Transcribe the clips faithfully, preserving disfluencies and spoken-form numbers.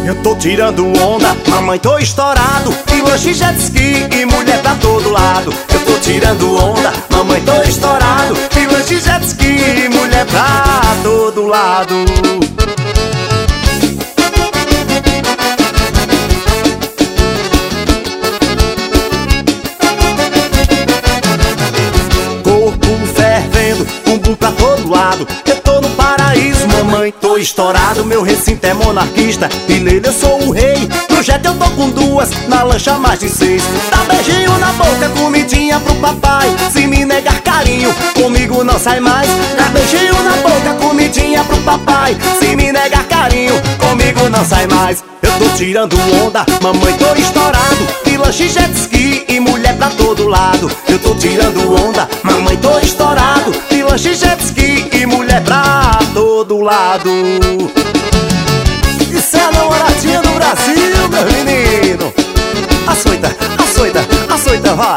Eu tô tirando onda, mamãe tô estourado, e lanche jet ski e mulher pra todo lado. Eu tô tirando onda, mamãe tô estourado, e lanche jet ski e mulher pra todo lado. Corpo fervendo, bumbum pra todo lado. Eu tô no paraíso, mamãe tô estourado. Meu recinto é monarquista e nele eu sou o rei. No jet eu tô com duas, na lancha mais de seis. Dá beijinho na boca, comidinha pro papai. Se me negar carinho, comigo não sai mais. Dá beijinho na boca, comidinha pro papai. Se me negar carinho, comigo não sai mais. Eu tô tirando onda, mamãe tô estourado, e lanche jet ski e mulher pra todo lado. Eu tô tirando onda, mamãe tô estourado, e lanche jet ski e mulher pra todo lado. Isso é a namoradinha do Brasil, meu menino. Açoita, açoita, açoita, vai.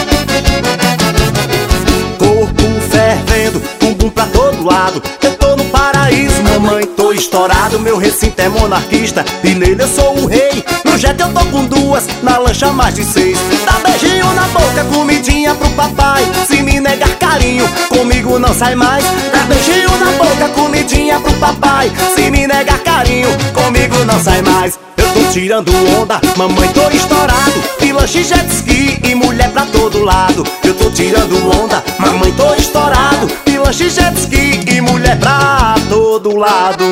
Corpo fervendo, bumbum pra todo lado. Eu tô no paraíso, mamãe tô estourado. Meu recinto é monarquista e nele eu sou o rei. No jet eu tô com duas, na lancha mais de seis. Dá beijinho na boca, comidinha pro papai. Se me negar carinho, comigo não sai mais. Dá beijinho na boca, comidinha pro papai. Se me negar carinho, comigo não sai mais. Eu tô tirando onda, mamãe tô estourado, e lanche jet ski e mulher pra todo lado. Eu tô tirando onda, mamãe tô estourado, e lanche jet ski e mulher pra todo lado.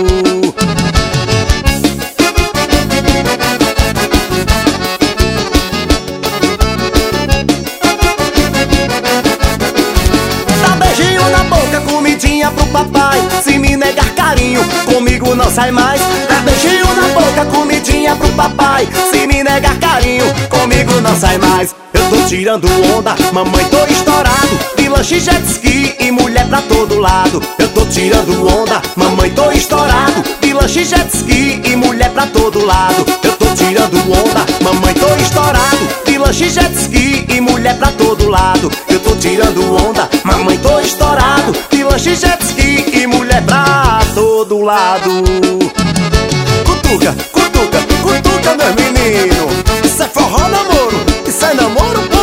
Dá beijinho na boca, comidinha pro papai. Se me negar carinho, comigo não sai mais. Dá beijinho na boca, comidinha pro papai. Se me negar carinho, comigo não sai mais. Eu tô tirando onda, mamãe tô estourado, e lanche jet ski e mulher pra todo lado. Eu tô tirando onda, mamãe tô estourado, e lanche jet ski e mulher pra todo lado. Eu tô tirando onda, mamãe tô estourado, e lanche jet ski e mulher pra todo lado. Eu tô tirando onda, mamãe tô estourado, e lanche jet ski e mulher pra todo lado. Cutuca, cutuca, cutuca, meu menino. Isso é forró, namoro, isso é namoro, pô.